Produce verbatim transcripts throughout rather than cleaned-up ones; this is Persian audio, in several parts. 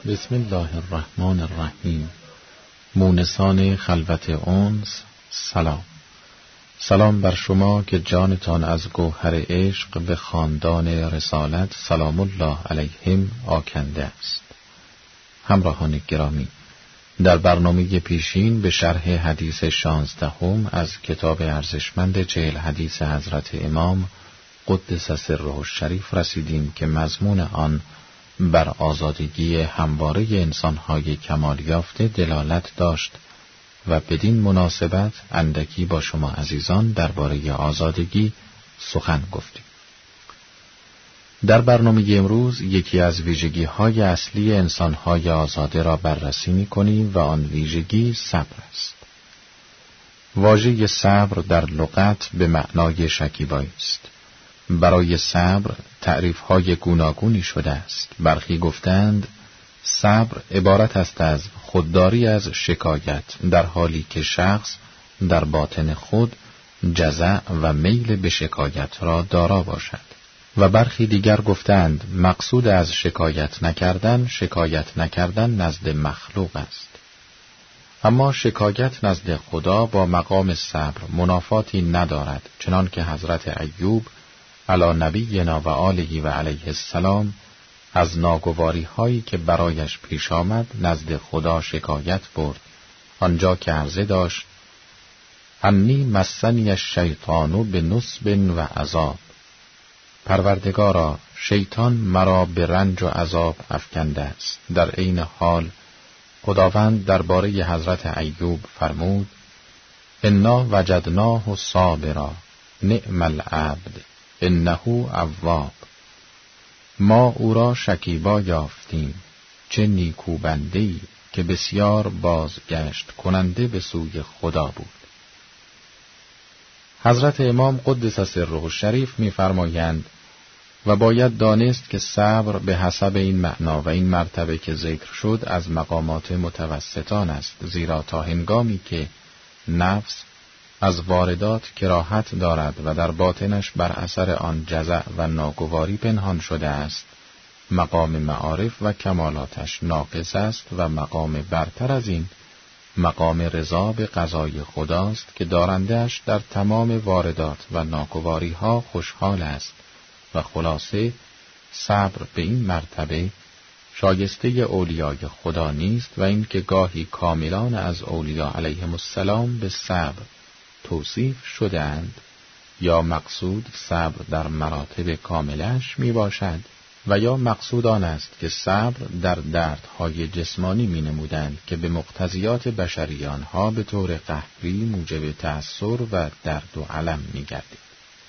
بسم الله الرحمن الرحیم. مونسان خلوت انس، سلام. سلام بر شما که جانتان از گوهر عشق به خاندان رسالت سلام الله علیهم آکنده است. همراهان گرامی، در برنامه پیشین به شرح حدیث شانزدهم از کتاب ارزشمند چهل حدیث حضرت امام قدس سره الشریف رسیدیم که مضمون آن بر آزادگی همواره انسان‌های کمال یافته دلالت داشت و بدین مناسبت اندکی با شما عزیزان درباره آزادگی سخن گفتیم. در برنامه امروز یکی از ویژگی‌های اصلی انسان‌های آزاده را بررسی می‌کنیم و آن ویژگی صبر است. واژه صبر در لغت به معنای شکیبایی است. برای صبر تعریف‌های گوناگونی شده است. برخی گفتند صبر عبارت است از خودداری از شکایت، در حالی که شخص در باطن خود جزع و میل به شکایت را دارا باشد. و برخی دیگر گفتند مقصود از شکایت نکردن، شکایت نکردن نزد مخلوق است. اما شکایت نزد خدا با مقام صبر منافاتی ندارد، چنان که حضرت ایوب علی نبینا و آله و علیه السلام از ناگواری هایی که برایش پیش آمد نزد خدا شکایت برد، آنجا که عرضه داشت انی مسنی الشیطان بنصب و عذاب. پروردگارا، شیطان مرا به رنج و عذاب افکنده است. در عین حال خداوند درباره حضرت ایوب فرمود انا وجدناه صابرا نعم العبد انه اواب. ما او را شکیبا یافتیم، چه نیکو بنده‌ای که بسیار بازگشت کننده به سوی خدا بود. حضرت امام قدس سره الشریف می‌فرمایند و باید دانست که صبر به حسب این معنا و این مرتبه که ذکر شد از مقامات متوسطان است، زیرا تا هنگامی که نفس از واردات کراهت دارد و در باطنش بر اثر آن جزع و ناگواری پنهان شده است، مقام معارف و کمالاتش ناقص است و مقام برتر از این مقام رضا به قضای خداست که دارنده‌اش در تمام واردات و ناگواری ها خوشحال است. و خلاصه صبر به این مرتبه شایسته اولیای خدا نیست و این که گاهی کاملان از اولیاء علیهم السلام به صبر توصیف شدند، یا مقصود صبر در مراتب کاملش می باشد و یا مقصود آن است که صبر در دردهای جسمانی می نمودند که به مقتضیات بشری آنها به طور قهری موجب تأثیر و درد و الم می گردید.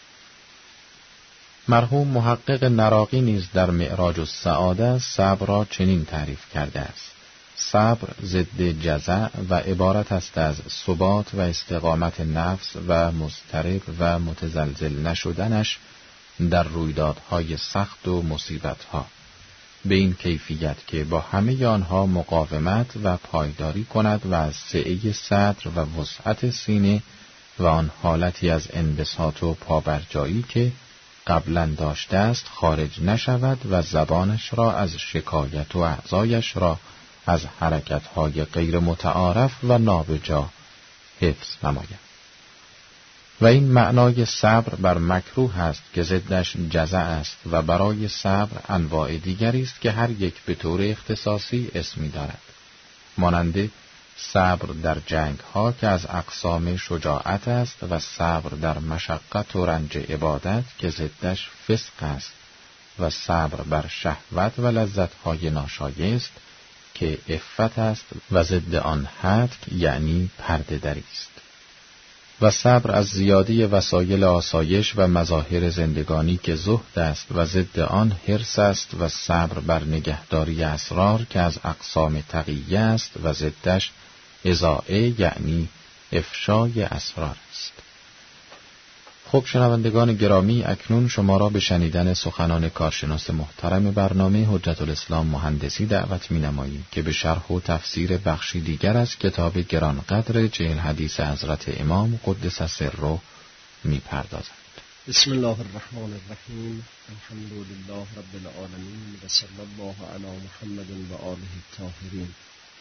مرحوم محقق نراقی نیز در معراج السعاده صبر را چنین تعریف کرده است: صبر ضد جزع و عبارت است از ثبات و استقامت نفس و مضطرب و متزلزل نشدنش در رویدادهای سخت و مصیبتها، به این کیفیت که با همه آنها مقاومت و پایداری کند و از سعه صدر و وسعت سینه و آن حالتی از انبساط و پابرجایی که قبلا داشته است خارج نشود و زبانش را از شکایت و اعضایش را از حرکت‌های غیر متعارف و نابجا حفظ نماید. و این معنای صبر بر مکروه است که ضدش جزع است و برای صبر انواع دیگری است که هر یک به طور اختصاصی اسمی دارد، مانند صبر در جنگ ها که از اقسام شجاعت است و صبر در مشقت و رنج عبادت که ضدش فسق است و صبر بر شهوت و لذت های ناشایست که عفت است و ضد آن هتک یعنی پرده دری است. و صبر از زیادی وسایل آسایش و مظاهر زندگانی که زهد است و ضد آن حرص است و صبر بر نگهداری اسرار که از اقسام تقیه است و ضدش اضاعه یعنی افشای اسرار است. خب شنوندگان گرامی، اکنون شما را به شنیدن سخنان کارشناس محترم برنامه حجت الاسلام مهندسی دعوت می نماییم که به شرح و تفسیر بخشی دیگر از کتاب گرانقدر چهل حدیث حضرت امام قدس سره می پردازند. بسم الله الرحمن الرحیم. الحمد لله رب العالمین و صلی الله علی محمد و آله الطاهرین.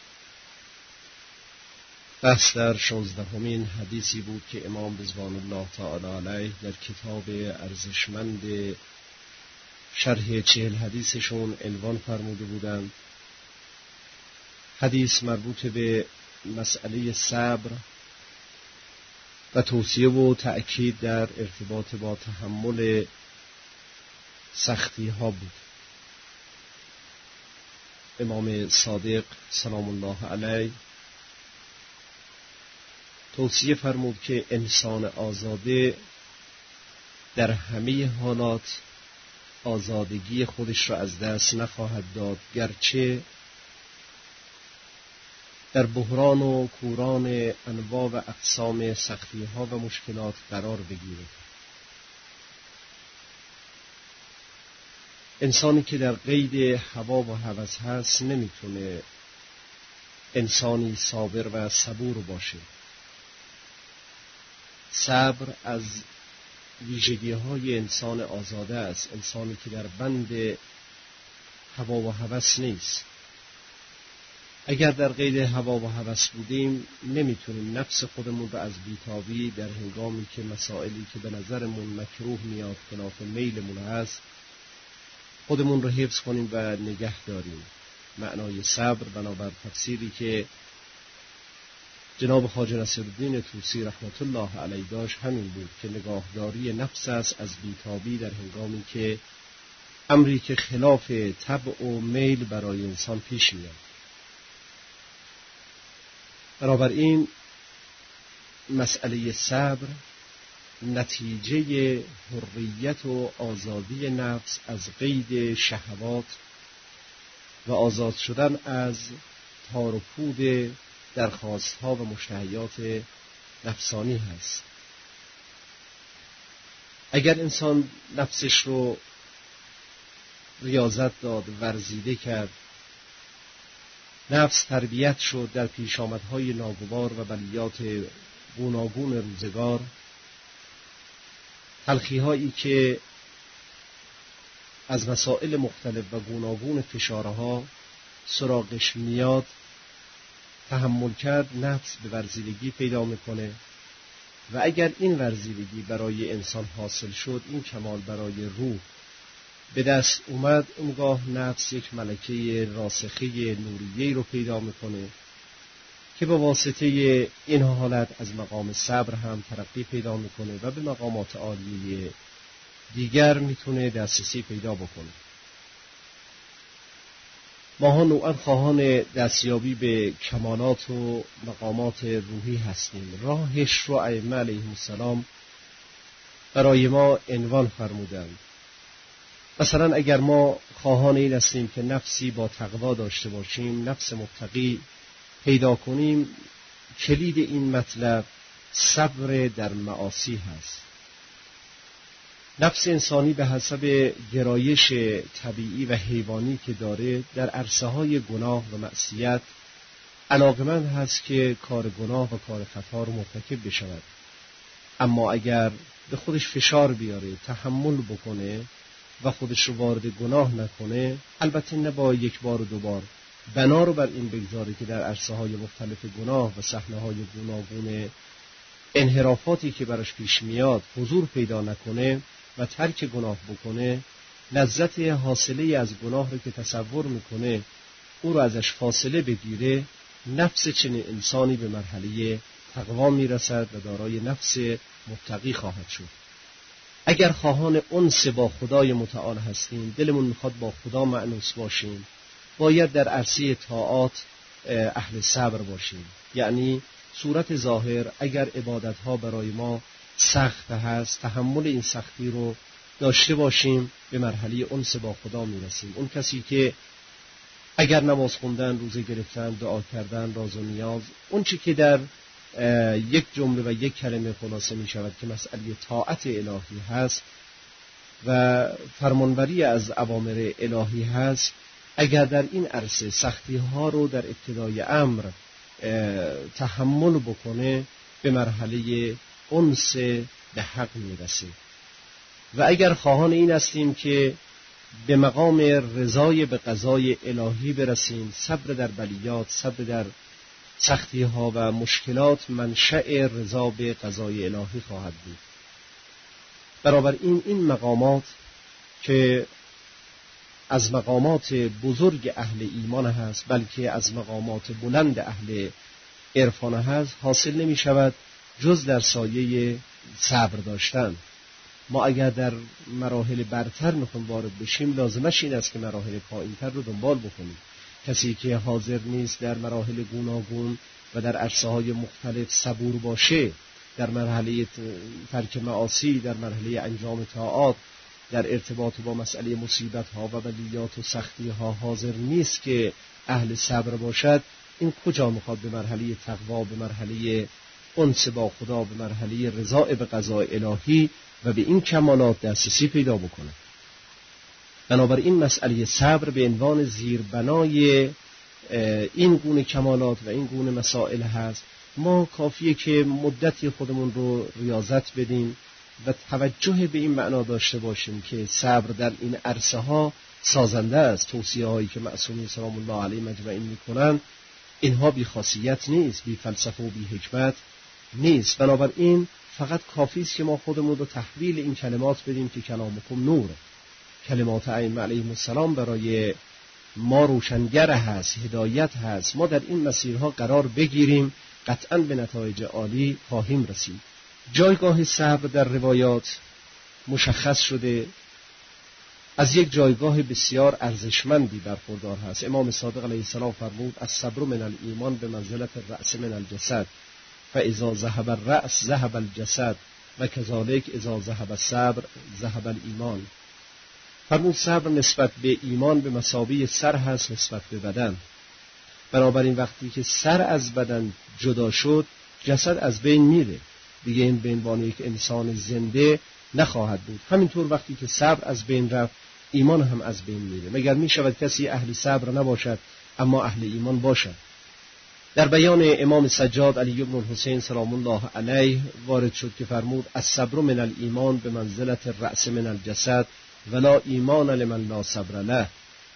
بحث در شانزدهمین حدیثی بود که امام رضوان الله تعالی علیه در کتاب ارزشمند شرح چهل حدیثشون عنوان فرموده بودند. حدیث مربوط به مسئله صبر و توصیه و تأکید در ارتباط با تحمل سختی ها بود. امام صادق سلام الله علیه توصیه فرمود که انسان آزاده در همه حالات آزادگی خودش را از دست نخواهد داد، گرچه در بحران و کوران انواع و اقسام سختی ها و مشکلات قرار بگیرد. انسانی که در قید هوا و هوس هست نمیتونه انسانی صابر و صبور باشه. صبر از ویژگی های انسان آزاده است، انسانی که در بند هوا و هوس نیست. اگر در قید هوا و هوس بودیم نمیتونیم نفس خودمون رو از بیتابی در هنگامی که مسائلی که به نظرمون مکروه میاد خلاف میلمون هست خودمون رو حفظ کنیم و نگه داریم. معنای صبر بنابر تفسیری که جناب خواجه نصیرالدین طوسی رحمت الله علیه داشت همین بود که نگاهداری نفس است از بیتابی در هنگامی که امری که خلاف طبع و میل برای انسان پیش میاد. بنابراین مسئله صبر نتیجه حریت و آزادی نفس از قید شهوات و آزاد شدن از تار و پود درخواستها و مشتهیات نفسانی هست. اگر انسان نفسش رو ریاضت داد، ورزیده کرد، نفس تربیت شد در پیشامدهای ناگوار و بلیات گوناگون روزگار، تلخی‌هایی که از مسائل مختلف و گوناگون فشارها سراغش میاد تحمل کرد، نفس به ورزیدگی پیدا میکنه و اگر این ورزیدگی برای انسان حاصل شد، این کمال برای روح به دست اومد، اونگاه نفس یک ملکه راسخه نوریه‌ای رو پیدا میکنه که با واسطه این حالت از مقام صبر هم ترقی پیدا میکنه و به مقامات عالیه دیگر میتونه دسترسی پیدا بکنه. ماها نوعاً خواهان دستیابی به کمالات و مقامات روحی هستیم. راهش رو ائمه علیهم السلام برای ما عنوان فرمودند. مثلا اگر ما خواهان این هستیم که نفسی با تقوا داشته باشیم، نفس متقی پیدا کنیم، کلید این مطلب صبر در معاصی هست. نفس انسانی به حسب گرایش طبیعی و حیوانی که داره در عرصه‌های گناه و معصیت علاقمند هست که کار گناه و کار خطا رو مرتکب بشود. اما اگر به خودش فشار بیاره، تحمل بکنه و خودش رو وارد گناه نکنه، البته نه با یک بار و دو بار، بنا رو بر این بگذاره که در عرصه‌های مختلف گناه و صحنه‌های گوناگون انحرافاتی که براش پیش میاد حضور پیدا نکنه و ترک گناه بکنه، لذت حاصله از گناه رو که تصور میکنه او رو ازش فاصله بگیره، نفس چنین انسانی به مرحله تقوا میرسد و دارای نفس متقی خواهد شد. اگر خواهان انس با خدای متعال هستیم، دلمون میخواد با خدا مأنوس باشیم، باید در عرصه طاعات اهل صبر باشیم. یعنی صورت ظاهر اگر عبادتها برای ما سخت هست، تحمل این سختی رو داشته باشیم، به مرحله انس با خدا میرسیم. اون کسی که اگر نماز خوندن، روزه گرفتن، دعا کردن، راز و نیاز، اون چی که در یک جمله و یک کلمه خلاصه می شود که مسئله طاعت الهی هست و فرمانبری از اوامر الهی هست، اگر در این عرصه سختی ها رو در ابتدای امر تحمل بکنه، به مرحله انس به حق میرسه. و اگر خواهان این هستیم که به مقام رضای به قضای الهی برسیم، صبر در بلیات، صبر در سختی ها و مشکلات منشأ رضا به قضای الهی خواهد بود. بنابراین این مقامات که از مقامات بزرگ اهل ایمان هست، بلکه از مقامات بلند اهل عرفان هست، حاصل نمی شود جز در سایه صبر داشتن. ما اگر در مراحل برتر میخوایم وارد بشیم، لازمش این است که مراحل پایینتر رو دنبال بکنیم. کسی که حاضر نیست در مراحل گوناگون و در عرصه‌های مختلف صبور باشه، در مرحله ترک معاصی، در مرحله انجام طاعات، در ارتباط با مسئله مصیبت ها و بلیات و سختی ها حاضر نیست که اهل صبر باشد، این کجا میخواد به مرحله تقوا، به مرحله انس با خدا، به مرحله رضا به قضای الهی و به این کمالات دسترسی پیدا بکنه؟ بنابراین مسئله صبر به عنوان زیربنای این گونه کمالات و این گونه مسائل هست. ما کافیه که مدتی خودمون رو ریاضت بدیم و توجه به این معنا داشته باشیم که صبر در این عرصه ها سازنده است. توصیه هایی که معصومین سلام الله علیه مجمعین میکنن، اینها بی خاصیت نیست، بی فلسفه و بی حکمت نیست. بنابراین فقط کافی است که ما خودمون رو تحویل این کلمات بدیم که کلامکم نوره، کلمات ائمه علیهم السلام برای ما روشنگر هست، هدایت هست. ما در این مسیرها قرار بگیریم، قطعاً به نتایج عالی خواهیم رسید. جایگاه صبر در روایات مشخص شده، از یک جایگاه بسیار ارزشمندی برخوردار هست. امام صادق علیه السلام فرمود: الصبر من الایمان به منزلت الرأس من الجسد، فاذا ذهب الرأس ذهب الجسد و کذالک اذا ذهب الصبر ذهب الایمان. فرمود صبر نسبت به ایمان به مثابه سر هست نسبت به بدن. بنابراین وقتی که سر از بدن جدا شد، جسد از بین میره، دیگه این به عنوان یک انسان زنده نخواهد بود. همینطور وقتی که صبر از بین رفت، ایمان هم از بین میره. مگر میشود کسی اهل صبر نباشد اما اهل ایمان باشد؟ در بیان امام سجاد علی بن الحسین سلام الله علیه وارد شد که فرمود: الصبر من الایمان به منزلت الرأس من الجسد ولا ایمان لمن لا صبر له.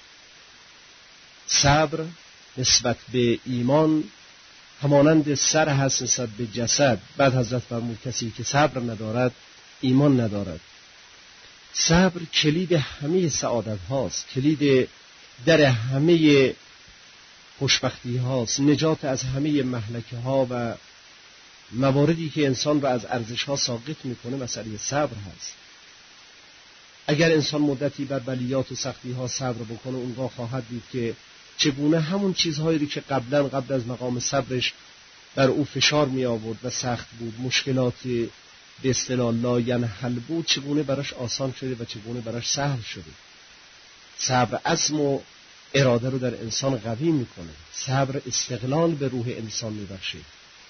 صبر نسبت به ایمان همانند سر هست نسبت به جسد. بعد حضرت فرمود کسی که صبر ندارد ایمان ندارد. صبر کلید همه سعادت هاست، کلید در همه خوشبختی هاست، نجات از همه مهلکه ها و مواردی که انسان را از ارزش ها ساقط میکنه مسئله صبر هست. اگر انسان مدتی بر بلیات و سختی ها صبر بکنه، اونگاه خواهد دید که چگونه همون چیزهایی که قبلا قبل از مقام صبرش بر او فشار می آورد و سخت بود، مشکلات به اصطلاح لاینحل بود، چگونه براش آسان شده و چگونه براش سهل شده. صبر عزم و اراده رو در انسان قوی میکنه. صبر استقلال به روح انسان میبخشه.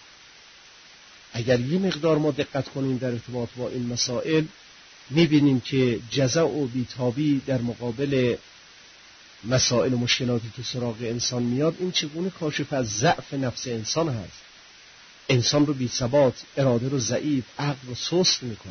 اگر یه مقدار ما دقت کنیم در ارتباط با این مسائل، میبینیم که جزع و بیتابی در مقابل مسائل و مشکلاتی که سراغ انسان میاد، این چگونه کاشف از ضعف نفس انسان هست. انسان رو بی ثبات، اراده رو ضعیف، عقل رو سست میکنه.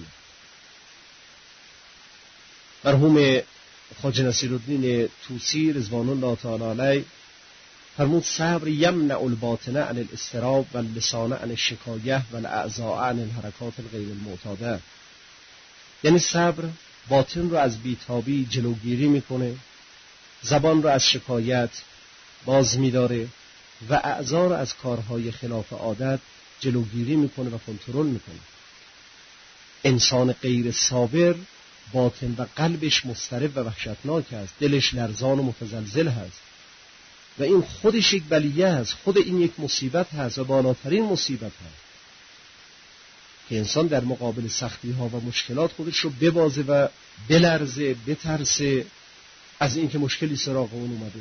مرحوم خواجه نصیرالدین طوسی رضوان الله تعالی علیه فرمود: صبر یمنع الباطن عن الاضطراب و اللسان عن الشکایه و الاعضاء عن الحرکات الغیر المعتاده. یعنی صبر باطن رو از بیتابی جلوگیری میکنه، زبان رو از شکایت باز می‌داره و اعضا رو از کارهای خلاف عادت جلوگیری میکنه و کنترل میکنه. انسان غیر صابر باطن و قلبش مضطرب و وحشتناک است، دلش لرزان و متزلزل هست و این خودش یک بلیه است، خود این یک مصیبت هست و بالاترین مصیبت هست که انسان در مقابل سختی ها و مشکلات خودش رو ببازه و بلرزه، بترسه از اینکه مشکلی سراغ اون اومده.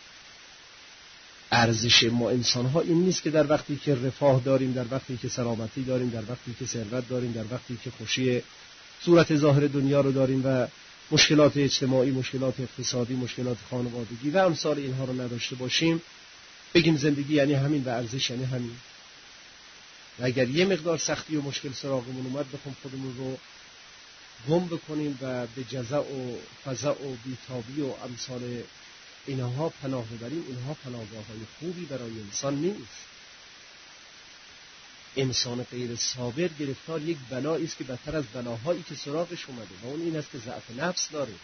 ارزش ما انسان ها این نیست که در وقتی که رفاه داریم، در وقتی که سلامتی داریم، در وقتی که ثروت داریم، در وقتی که خوشی صورت ظاهر دنیا رو داریم و مشکلات اجتماعی، مشکلات اقتصادی، مشکلات خانوادگی و امثال اینها رو نداشته باشیم، بگیم زندگی یعنی همین و ارزش یعنی همین. و اگر یه مقدار سختی و مشکل سراغمون اومد، بخوام خودمون رو گم بکنیم و به جزع و فزع و بیتابی و امثال اینها پناه ببریم، اینها پناهگاه‌های خوبی برای انسان نیست. انسان غیر صابر گرفتار یک بلایی است که بدتر از بلاهایی که سراغش اومده و اون این است که ضعف نفس داره.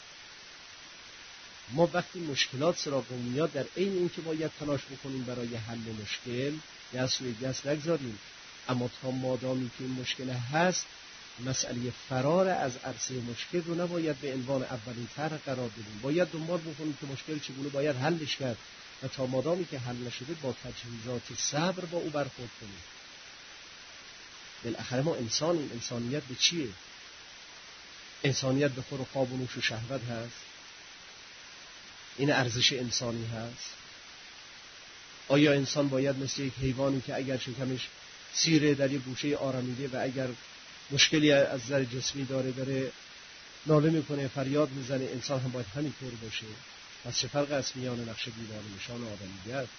ما وقتی مشکلات سراغمون میاد، در عین اینکه باید تلاش بکنیم برای حل مشکل، دست روی دست نگذاریم، اما تا مادامی که این مشکل هست، مسئله فرار از عرصه مشکل رو نباید به عنوان اولین طرح قرار بدیم. باید دنبال بکنیم که مشکل چگونه باید حلش کرد و تا مادامی که حل نشده با تجهیزات صبر با او برخورد کنیم. بالاخره ما انسانیم. انسانیت به چیه؟ انسانیت به خور و خواب و نوش و شهوت هست؟ این ارزش انسانی هست؟ آیا انسان باید مثل یک حیوانی که اگر شکمش سیره در یک گوشه آرامیده و اگر مشکلی از نظر جسمی داره داره ناله میکنه، فریاد میزنه، انسان هم باید همینطور باشه؟ پس چه فرق است میان نقش دیوانه نشان و آدمیت؟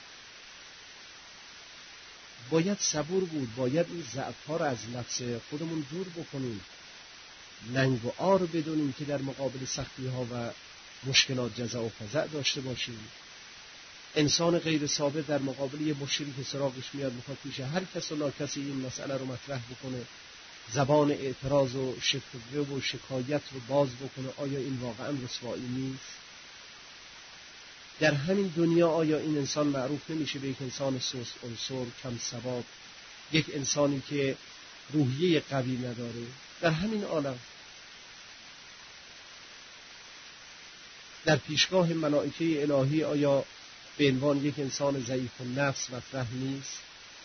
باید صبور بود، باید این ضعف‌ها رو از نفس خودمون دور بکنیم، ننگ و عار بدونیم که در مقابل سختی‌ها و مشکلات جزع و فزع داشته باشیم. انسان غیر صابر در مقابل یه مشکلی که سراغش میاد میخواد پیش هر کس و ناکسی این مسئله رو مطرح بکنه، زبان اعتراض و شکوه و شکایت رو باز بکنه. آیا این واقعا رسوایی نیست؟ در همین دنیا آیا این انسان معروف نمیشه به یک انسان سست عنصر، کم ثبات، یک انسانی که روحیه قوی نداره؟ در همین عالم در پیشگاه ملائکه الهی آیا به عنوان یک انسان ضعیف النفس مطرح نیست؟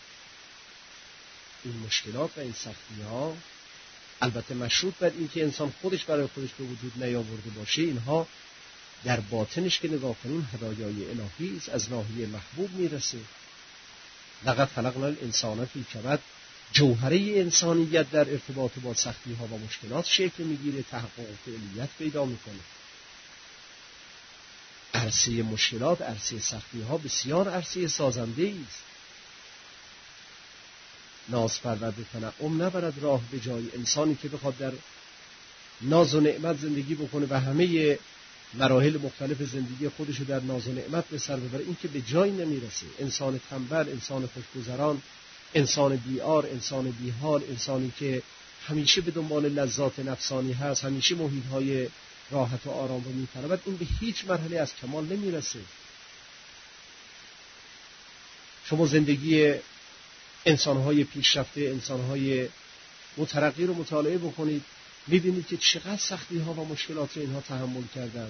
این مشکلات و این سختی‌ها البته مشروط بر این که انسان خودش برای خودش به وجود نیاورده باشه، اینها در باطنش که نگاه کنیم هدایای الهی است، از ناحیه محبوب میرسه. لقد خلقنا الانسان فی کبد، جوهره انسانیت در ارتباط با سختی‌ها و مشکلات شکل میگیره، تحقق و فعلیت پیدا میکنه. عرصه مشکلات، عرصه سختی‌ها بسیار عرصه سازنده است. ناز پرورد تنعم نبرد راه به جای. انسانی که بخواد در ناز و نعمت زندگی بکنه و همه مراحل مختلف زندگی خودش رو در ناز و نعمت به سر ببره، این که به جای نمیرسه. انسان تنبل، انسان خوشگذران، انسان بی‌عار، انسان بی‌حال، انسانی که همیشه به دنبال لذات نفسانی هست، همیشه محیط‌های راحت و آرام رو می‌طلبد، این به هیچ مرحله از کمال نمیرسه. شما زندگی انسان‌های پیشرفته، انسان‌های مترقی رو مطالعه بکنید، می‌بینید که چقدر سختی‌ها و مشکلات رو اینها تحمل کردن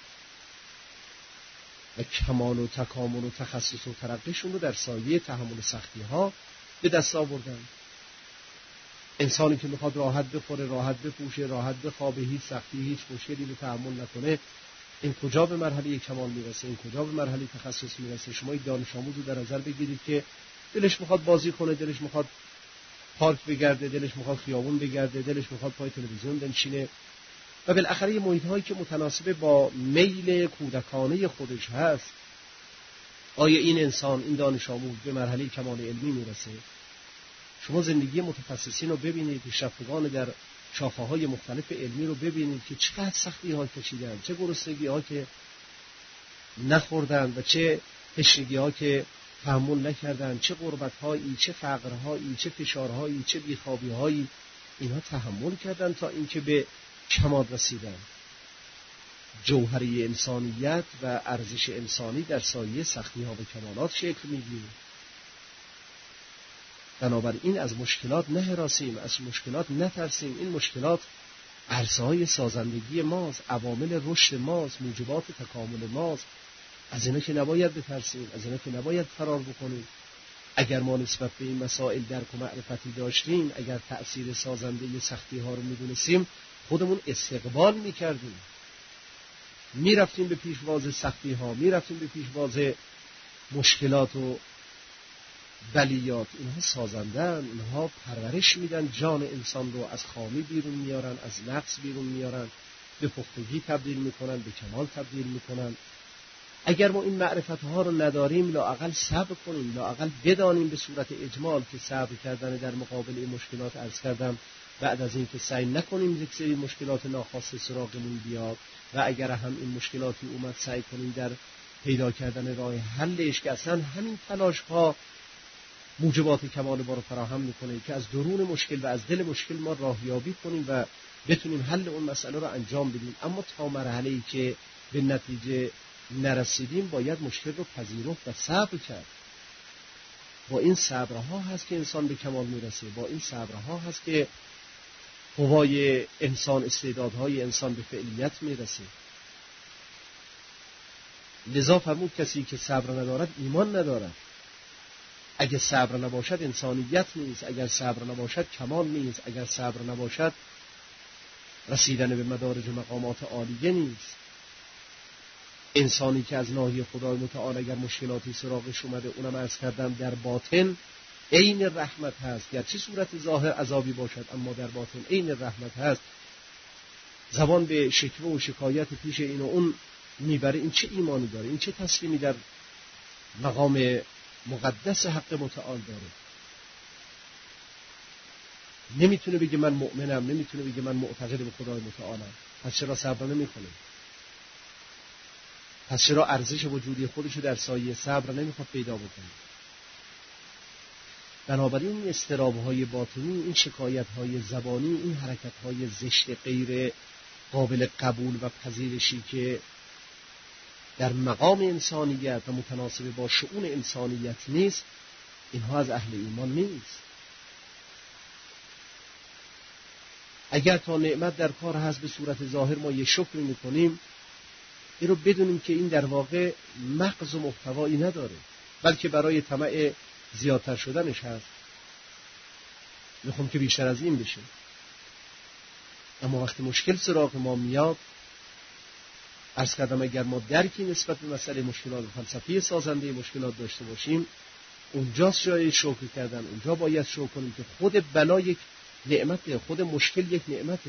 و کمال و تکامل و تخصص و ترقیشون رو در سایه تحمل سختی‌ها به دست آوردن. انسانی که میخواد راحت بخوره، راحت بپوشه، راحت بخوابه، هیچ سختی، هیچ مشکلی رو تحمل نکنه، این کجا به مرحله کمال میرسه؟ این کجا به مرحله تخصص میرسه؟ شما یک دانش آموز رو در نظر بگیرید که دلش میخواد بازی کنه، دلش میخواد پارک بگرده، دلش میخواد خیابون بگرده، دلش میخواد پای تلویزیون بنشینه و بالاخره محیط هایی که متناسب با میل کودکانه خودش هست. آیا این انسان، این دانش آموز به مرحله کمال علمی میرسه؟ شما زندگی متخصصین رو ببینید، پیشرفتگان در شاخه‌های مختلف علمی رو ببینید که چقدر سختی ها کشیدن، چه گرسنگی ها که نخوردن و چه تشنگی ها که تحمل نکردن، چه غربت هایی، چه فقر هایی، چه فشار هایی، چه بیخوابی هایی اینها تحمل کردن تا اینکه به کمال رسیدن. جوهره انسانیت و ارزش انسانی در سایه سختی ها و کمالات شکل میگیره. بنابراین از مشکلات نهراسیم، از مشکلات نترسیم. این مشکلات عرصه‌های سازندگی ماست، عوامل رشد ماست، موجبات تکامل ماست. از اینا که نباید بترسیم، از اینا که نباید فرار بکنیم. اگر ما نسبت به این مسائل درک و معرفتی داشتیم، اگر تأثیر سازنده سختی ها رو میدونستیم، خودمون استقبال میکردیم، میرفتیم به پیشواز سختی ها، میرفتیم به پیشواز مشکلات و بلیات. اینها سازندن، اینها پرورش میدن جان انسان رو، از خامی بیرون میارن، از نقص بیرون میارن، به پختگی تبدیل میکنن، به کمال تبدیل میکنن. اگر ما این معرفت ها رو نداریم، لااقل صبر کنیم، لااقل بدانیم به صورت اجمال که صبر کردن در مقابل این مشکلات، عرض کردم بعد از اینکه سعی نکنیم یک سری مشکلات ناخواسته سراغمون بیاد و اگر هم این مشکلاتی اومد سعی کنیم در پیدا کردن راه حلش، که اصلا همین تلاش ها موجبات کمال ما رو فراهم میکنه که از درون مشکل و از دل مشکل ما راهیابی کنیم و بتونیم حل اون مسئله رو انجام بدیم. اما تا مرحله‌ای که به نتیجه نرسیدیم باید مشکل رو پذیرفت و صبر کرد. با این صبرها هست که انسان به کمال میرسه، با این صبرها هست که قوای انسان، استعدادهای انسان به فعلیت میرسه. لذا فرمود کسی که صبر ندارد ایمان ندارد. اگر صبر نباشد انسانیت نیست، اگر صبر نباشد کمال نیست، اگر صبر نباشد رسیدن به مدارج و مقامات عالیه نیست. انسانی که از ناحیه خدای متعال اگر مشکلاتی سراغش اومده، اونم عرض کردم در باطن عین رحمت هست، گرچه صورت ظاهر عذابی باشد اما در باطن عین رحمت هست. زبان به شکوه و شکایت پیش این و اون میبره، این چه ایمانی داره؟ این چه تسلیمی در مقام مقدس حق متعال داره؟ نمیتونه بگه من مؤمنم، نمیتونه بگه من معتقد به خدای متعالم. پس چرا صبر نمیکنه؟ پس چرا ارزش وجودی خودشو در سایه صبر نمیخواد پیدا بکنه؟ بنابراین این استراب‌های باطنی، این شکایت‌های زبانی، این حرکت‌های زشت غیر قابل قبول و پذیرشی که در مقام انسانیت و متناسب با شؤون انسانیت نیست، اینها از اهل ایمان نیست. اگر تا نعمت در کار هست به صورت ظاهر ما یه شکر می‌کنیم، این رو بدونیم که این در واقع مغز و محتوایی نداره، بلکه برای طمع زیادتر شدنش هست. میخوام که بیشتر از این بشه. اما وقتی مشکل سراغ ما میاد، عرض کردم اگر ما درکی نسبت به مسئله مشکلات فلسفی سازنده مشکلات داشته باشیم، اونجاست جای شکر کردن. اونجا باید شکر کنیم که خود بلا یک نعمته، خود مشکل یک نعمته.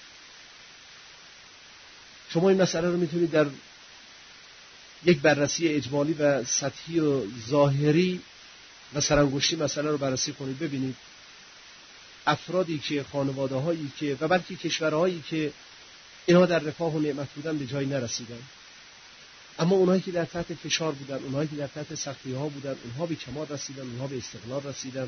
شما این مسئله رو میتونید در یک بررسی اجمالی و سطحی و ظاهری و سرانگشتی مسئله رو بررسی کنید. ببینید افرادی که، خانواده هایی که و بلکه کشورهایی که اینها در رفاه و نعمت بودن به جایی نرسیدن، اما اونهایی که در تحت فشار بودن، اونهایی که در تحت سختی ها بودن، اونها به کمال رسیدن، اونها به استقلال رسیدن،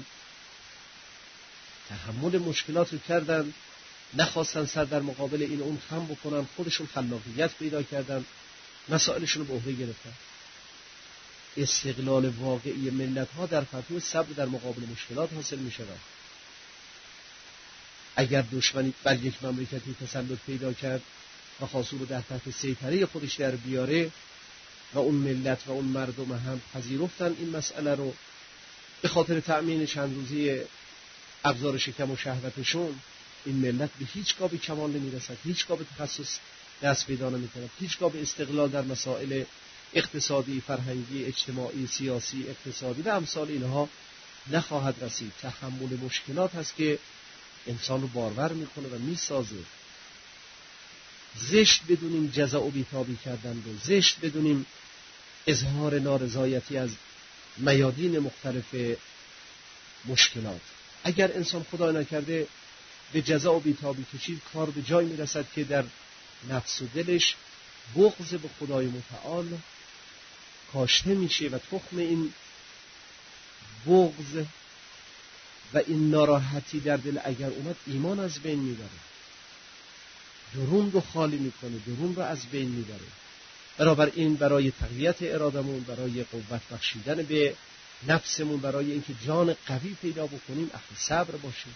تحمل مشکلات رو کردن، نخواستن سر در مقابل این اون خم بکنن، خودشون خلاقیت پیدا کردن، مسائلشون رو به عهده گرفتن. استقلال واقعی ملت ها در فتوح صبر در مقابل مشکلات حاصل می شود. اگر دشمنی بر یک مملکتی تسلط پیدا کرد و خواست رو در تحت سیطره خودش در بیاره و اون ملت و اون مردم هم پذیرفتن این مسئله رو به خاطر تأمین چند روزی ابزار شکم و شهوتشون، این ملت به هیچگاه به کمال نمیرسد، هیچگاه به تخصص دست پیدا نمی‌کند، هیچگاه به استقلال در مسائل اقتصادی، فرهنگی، اجتماعی، سیاسی، اقتصادی و امثال اینها نخواهد رسید. تحمل مشکلات هست که انسان رو بارور میکنه و میسازه. زشت بدونیم جزا و بیتابی کردن رو، زشت بدونیم اظهار نارضایتی از میادین مختلف مشکلات. اگر انسان خدای نکرده به جزا و بیتابی کشید، کار به جای میرسد که در نفس و دلش بغض به خدای متعال کاشته میشه و تخم این بغض و این ناراحتی در دل اگر اومد، ایمان از بین میبره، درون رو خالی میکنه، درون رو از بین میبره. برابر این برای تقویت ارادمون، برای قوت بخشیدن به نفسمون، برای اینکه جان قوی پیدا بکنیم، اهل صبر باشیم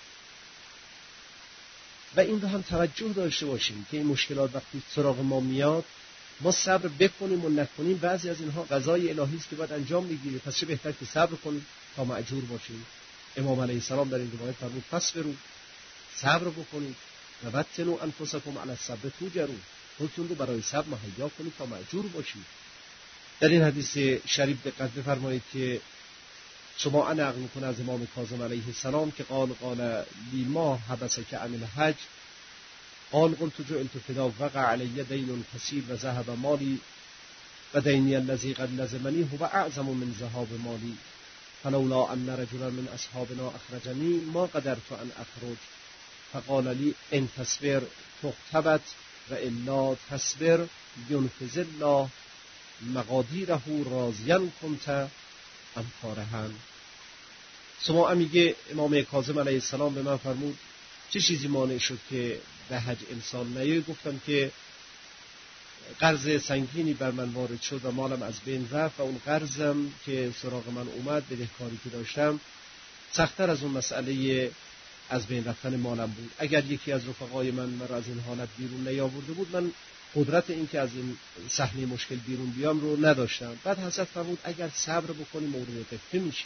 و این رو هم توجه داشته باشیم که این مشکلات وقتی سراغ ما میاد، ما صبر بکنیم و نکنیم. بعضی از اینها قضای الهی است که باید انجام بگیره، پس چه بهتر که صبر کنیم تا مأجور باشیم. امام علیه السلام در این روایت فرمود فصبروا، صبر بکنید، و بتنوا انفسکم علی الصبر توجروا، خودتون رو برای صبر مهیا کنید تا مأجور باشید. در این حدیث شریف دقت بفرمایید که شما نقل میکنه از امام کاظم علیه السلام که قال قال لی ما حبسک عن الحج قال قلت جئلت فدا وقع علی دین کثیر و ذهب مالی و دینی الذی قد لزمنی هو اعظم من ذهاب مالی فلولا ان رجلا من اصحابنا اخرجنی ما قدرت ان اخرج فقال لی ان تصبر تغتبت و الا تصبر ینفذ الله مقادیره راضیا کنت ام کارها. سماع میگه امام کاظم علیه السلام به من فرمود چه چیزی مانع شد که به حج انسان نیایی؟ گفتم که قرض سنگینی بر من وارد شد و مالم از بین رفت و اون قرضم که سراغ من اومد، بدهکاری که داشتم، سخت‌تر از اون مسئله از بین رفتن مالم بود. اگر یکی از رفقای من من را از این حالت بیرون نیاورده بود، من قدرت این که از این صحنه مشکل بیرون بیام رو نداشتم. بعد حضرت فرمود اگر صبر بکنی مورد قفه میشی.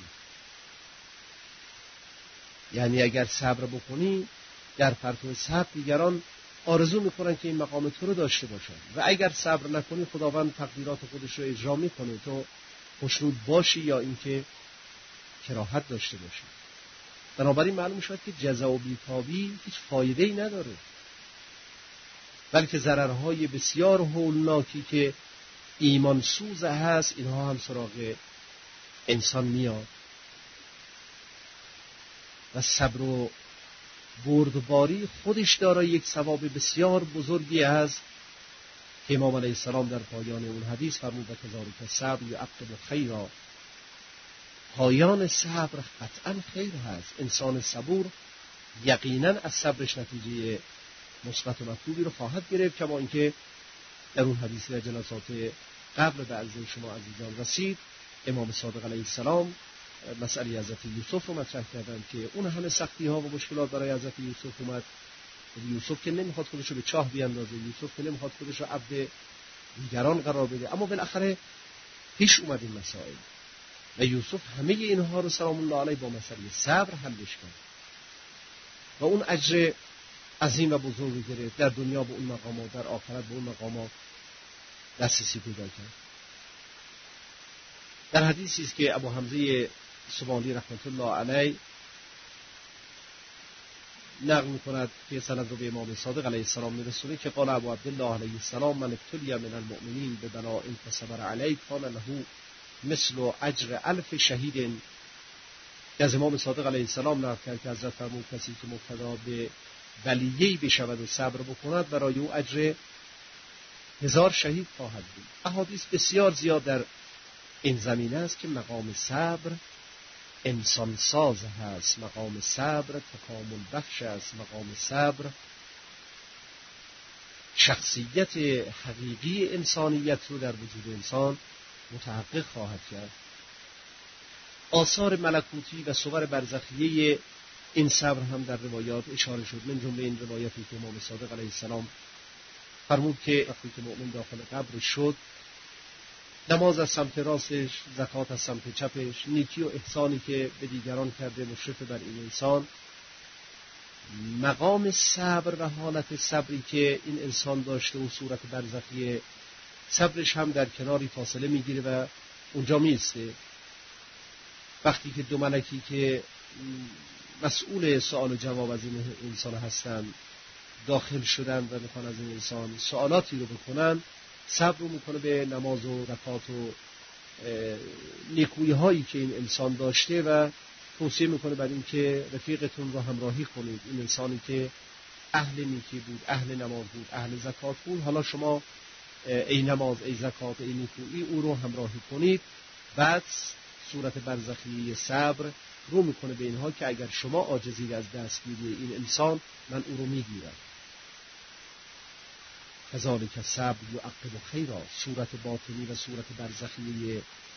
یعنی اگر صبر بکنی در پرتو صبر دیگران آرزو میکنن که این مقام تو رو داشته باشن و اگر صبر نکنی خداوند تقدیرات خودش رو اجرا میکنه، تو خوشنود باشی یا اینکه کراهت داشته باشی. بنابراین معلوم شد که جزا و بیتابی هیچ فایده‌ای نداره، بلکه ضررهای بسیار هولناکی که ایمان سوز هست اینها هم سراغ انسان میاد. و صبر و بردباری خودش دارای یک ثواب بسیار بزرگی است که امام علیه السلام در پایان اون حدیث فرمود و کذالک صبر یعقب خیرا. پایان صبر قطعا خیر هست. انسان صبور یقینا از صبرش نتیجه مثبت و مطلوبی رو خواهد گرفت، کما اینکه در اون حدیث در جلسات قبل به عرض شما عزیزان رسید. امام صادق علیه السلام مسئله حضرت یوسف رو مطرح کردن که اون همه سختی ها و مشکلات برای حضرت یوسف اومد. یوسف که نمیخواد خودش رو به چاه بیاندازه، یوسف که نمیخواد خودش رو عبد دیگران قرار بده، اما بالاخره پیش اومد این مسائل و یوسف همه اینها رو سلام الله علیه با مسئله صبر حلش کرد و اون اجر عظیم و بزرگی گرفت. در دنیا به اون مقامات، در آخرت به اون مقامات دسترسی پیدا کرد. در حدیثی است که ابو حمزه سبحانی رحمت الله علیه نقل می‌کند که سند رو به امام صادق علیه السلام می‌رسونه که قال ابو عبدالله علیه السلام من ابتلی من المؤمنین ببلاء فصبر علیه کان له مثل اجر الف شهید. از امام صادق علیه السلام نقل کرد که حضرت فرمود کسی که مبتلا به بلیه‌ای بشود و صبر بکند برای او اجر هزار شهید خواهد بود. احادیث بسیار زیاد در این زمینه است که مقام صبر انسان ساز هست، مقام صبر تکامل بخش است، مقام صبر شخصیت حقیقی انسانیت رو در وجود انسان متحقق خواهد کرد. آثار ملکوتی و صور برزخیه این صبر هم در روایات اشاره شد. من جمله این روایاتی که امام صادق علیه السلام فرمود که وقتی که مؤمن داخل قبر شد، نماز از سمت راستش، زکات از سمت چپش، نیکی و احسانی که به دیگران کرده مشرف بر این انسان، مقام صبر و حالت صبری که این انسان داشته و صورت برزخی صبرش هم در کناری فاصله میگیره و اونجا میسته. وقتی که دو ملکی که مسئول سوال و جواب از این انسان هستند داخل شدن و میخوان از این انسان سوالاتی رو بکنن، صبر رو میکنه به نماز و رکعات و نیکویی هایی که این انسان داشته و توصیه میکنه بر این که رفیقتون رو همراهی کنید. این انسانی که اهل نیکی بود، اهل نماز بود، اهل زکات بود، حالا شما ای نماز، ای زکات، ای نیکویی او رو همراهی کنید. بعد صورت برزخی صبر رو میکنه به اینها که اگر شما عاجزید از دستگیری این انسان، من او رو میگیرم. کذالک صبر یعقب خیرا. صورت باطنی و صورت برزخی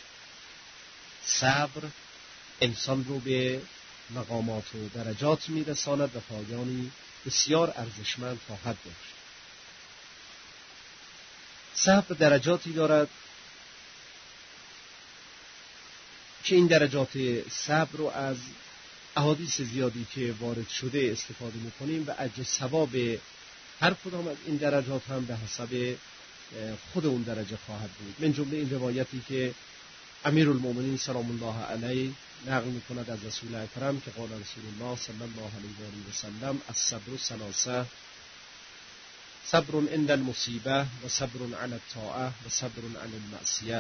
صبر انسان رو به مقامات و درجات میرساند و پایانی بسیار ارزشمند خواهد داشت. صبر درجاتی دارد که این درجات صبر رو از احادیث زیادی که وارد شده استفاده میکنیم و اجر ثواب هر کدام از این درجات هم به حسب خود اون درجه خواهد بود. من جمله این روایتی که امیرالمومنین سلام الله علیه نقل میکند از رسول اکرم که قال رسول الله صلی الله علیه و سلم الصبر ثلاثه، صبر عند المصیبه و صبر علی الطاعه و صبر علی المعصیه.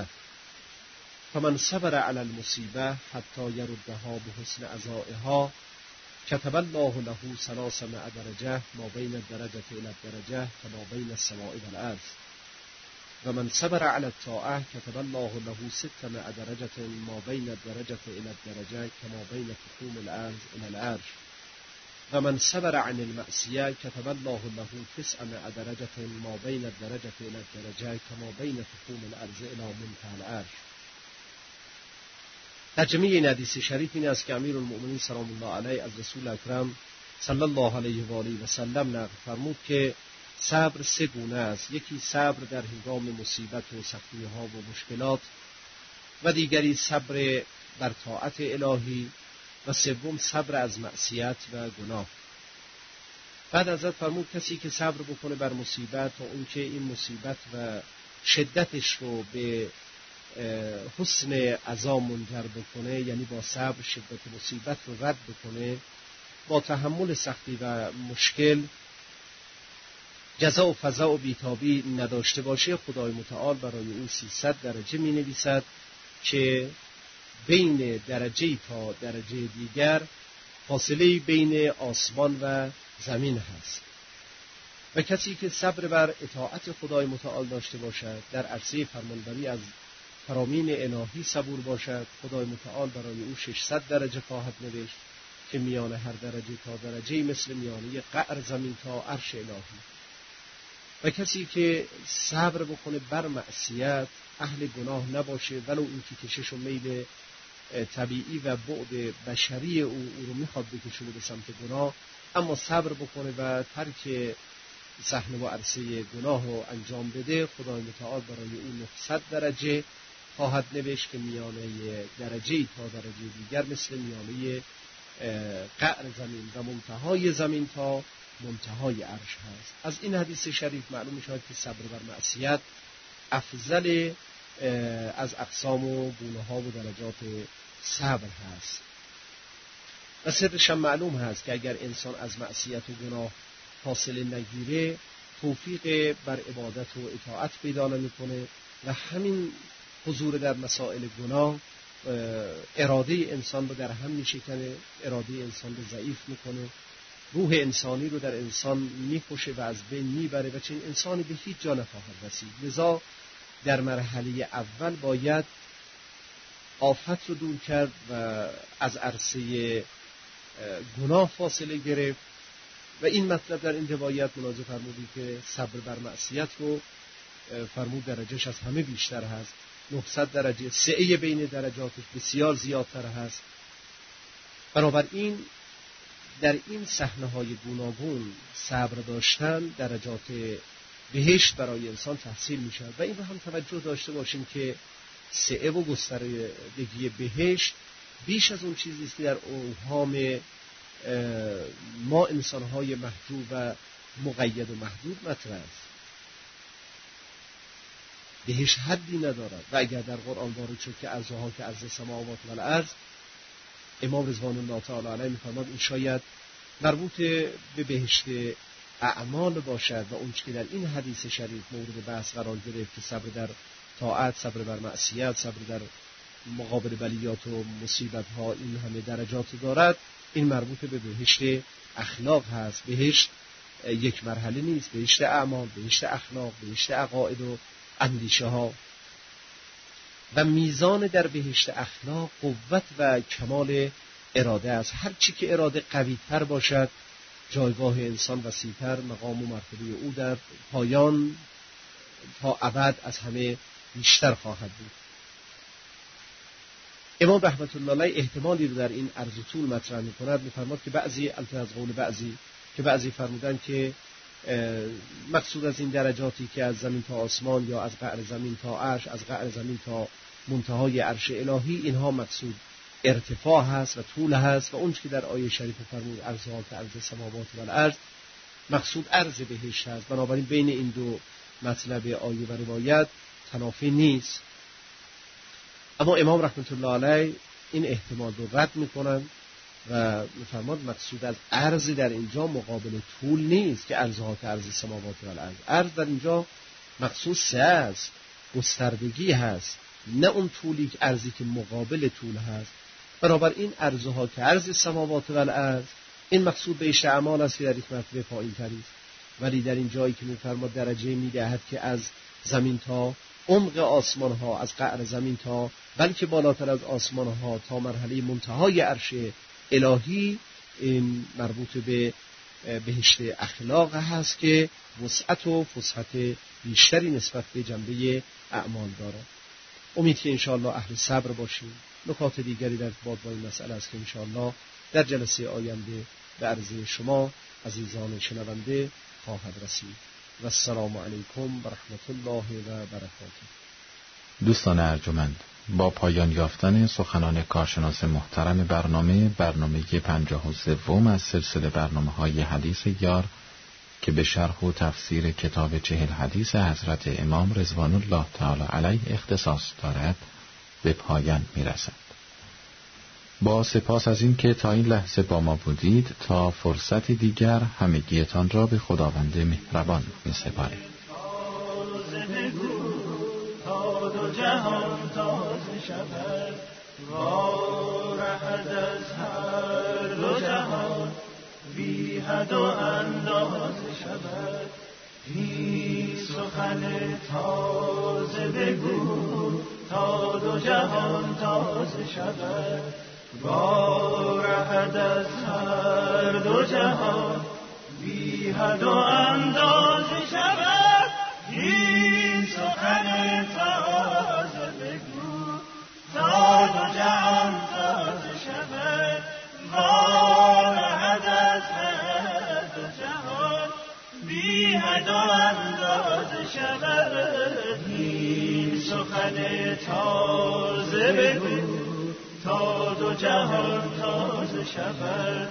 فمن صبر علی المصیبه حتی یردها بحسن عزائها کتب الله له ثلاثمائة درجه ما بین الدرجه الی الدرجه کما بین السماء و الارض و من صبر علی الطاعه کتب الله له ستمائة درجه ما بین الدرجه الی الدرجه کما بین تخوم الارض الی العرش و من صبر عن المعصیه کتب الله له تسعمائة درجه ما بین الدرجه الی الدرجه کما بین تخوم الارض الی منتهى العرش. ترجمه این حدیث شریف این است که امیرالمؤمنین سلام الله علیه از رسول اکرم صلی الله علیه و آله و سلم نقل فرمود که صبر سه گونه است. یکی صبر در هنگام مصیبت و سختی‌ها و مشکلات و دیگری صبر بر طاعت الهی و سوم صبر از معصیت و گناه. بعد حضرت فرمود کسی که صبر بکنه بر مصیبت تا اون که این مصیبت و شدتش رو به حسن عزا منجر بکنه، یعنی با صبر شدت مصیبت رو رد بکنه، با تحمل سختی و مشکل جزا و فضا و بیتابی نداشته باشه، خدای متعال برای او سیصد درجه می نویسد که بین درجه تا درجه دیگر فاصله بین آسمان و زمین هست. و کسی که صبر بر اطاعت خدای متعال داشته باشد، در عرصه فرمانبری از فرامین الهی صبور باشد، خدای متعال برای او ششصد درجه خواهد نوشت که میان هر درجه تا درجه مثل میانه قعر زمین تا عرش الهی. و کسی که صبر بکنه بر معصیت، اهل گناه نباشه ولو اینکه کشش و میل طبیعی و بعد بشری او او رو میخواد بکشونه به سمت گناه، اما صبر بکنه و ترک صحنه و عرصه گناه رو انجام بده، خدای متعال برای او نهصد درجه خواهد نوشت که میانه درجه تا درجه دیگر مثل میانه قعر زمین و منتهای زمین تا منتهای عرش هست. از این حدیث شریف معلوم می‌شود که صبر بر معصیت افضل از اقسام و گونه‌ها و درجات صبر هست. و سرش هم معلوم هست که اگر انسان از معصیت و گناه فاصله نگیره، توفیق بر عبادت و اطاعت پیدا نمی‌کنه و همین حضور در مسائل گناه اراده انسان رو در هم میشکنه، اراده انسان رو ضعیف میکنه، روح انسانی رو در انسان میکشه و از بین میبره و چنین انسانی به هیچ جا نخواهد رسید. لذا در مرحله اول باید آفت رو دور کرد و از عرصه گناه فاصله گرفت. و این مطلب در این روایت ملاحظه فرمودید که صبر بر معصیت رو فرمود درجهش از همه بیشتر هست، نهصد درجه، سعه بین درجاتش بسیار زیادتر هست. بنابراین در این صحنه‌های گوناگون صبر داشتن درجات بهشت برای انسان تحصیل می‌شود. و این رو هم توجه داشته باشیم که سعه و گستردگی بهشت بیش از اون چیزی است که در اوهام ما انسان‌های محجوب و مقید و محدود مطرح است. بهشت حدی ندارد و اگر در قرآن وارد شد که ارزها که ارز سماوات و الارض، امام رضوان الله تعالی علیه می‌فرماد این شاید مربوط به بهشت اعمال باشد و اون که در این حدیث شریف مورد بحث قرار گرفت که صبر در طاعت، صبر بر معصیت، صبر در مقابل بلیات و مصیبت ها این همه درجات دارد، این مربوط به بهشت اخلاق هست. بهشت یک مرحله نیست، بهشت اعمال، بهشت اخلاق، بهشت عقاید و اندیشه ها. و میزان در بهشت اخلاق قوت و کمال اراده است. هر چی که اراده قوی تر باشد، جایگاه انسان وسیع‌تر، مقام و مرتبه او در پایان تا ابد از همه بیشتر خواهد بود. امام رحمت الله علیه احتمالی رو در این عرض و طول مطرح می‌کند، می‌فرماد که بعضی البته از قول بعضی که بعضی فرمودن که مقصود از این درجاتی که از زمین تا آسمان یا از قعر زمین تا عرش، از قعر زمین تا منتهای عرش الهی، اینها مقصود ارتفاع هست و طول هست. و اون که در آیه شریف فرمود ارزها که ارز سماوات و الارض، مقصود عرض بهشت هست. بنابراین بین این دو مطلب آیه و روایت تنافی نیست. اما امام رحمت الله علیه این احتمال رو رد میکنن و میفرماد مقصود از عرض در اینجا مقابل طول نیست که ارزها که ارز سماوات و الارض. عرض در اینجا مقصود سه است، گستردگی هست، نه اون طولی که ارزی که مقابل طول هست. بنابراین ارزها که ارز سماوات و الارض این مقصود بهشت اعمال است که در یک مرتبه پایین تری است، ولی در این جایی که می‌فرماد درجه می‌دهد که از زمین تا عمق آسمان ها، از قعر زمین تا بلکه بالاتر از آسمان ها تا مرحله منتهای عرش الهی، این مربوط به بهشت اخلاق هست که وسعت و فسحت بیشتری نسبت به جنبه اعمال دارد. امید که انشاءالله اهل صبر باشیم. نکات دیگری در ارتباط با این مسئله است که انشاءالله در جلسه آینده به عرض شما عزیزان شنونده خواهد رسید. و السلام علیکم و رحمت الله و برکاته. دوستان ارجمند، با پایان یافتن سخنان کارشناس محترم برنامه برنامه پنجاه و سوم از سلسله برنامه های حدیث یار که به شرح و تفسیر کتاب چهل حدیث حضرت امام رضوان الله تعالی علیه اختصاص دارد به پایان میرسد. با سپاس از این که تا این لحظه با ما بودید، تا فرصت دیگر همگیتان را به خداوند مهربان می سپاریم. تا دو جهان تازه شود، وارهد از هر دو جهان بی حد و اندازه شود. این سخن تازه بگو تا دو جهان تازه شود، وارهد از هر دو جهان بی حد و اندازه شود. این سخن تازه بگو تا دو جهان تازه شود، وارهد از هر دو جهان بی حد و اندازه شود. این سخن تازه بگو تا دو جهان تازه شود،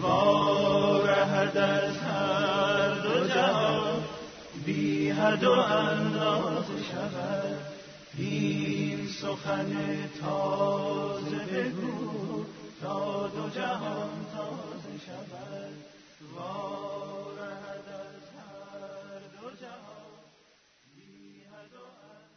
وارهد از هر دو جهان بی حد و اندازه شود. این سخن تازه بگو تا دو جهان تازه شود، وارهد از هر دو جهان بی حد و اندازه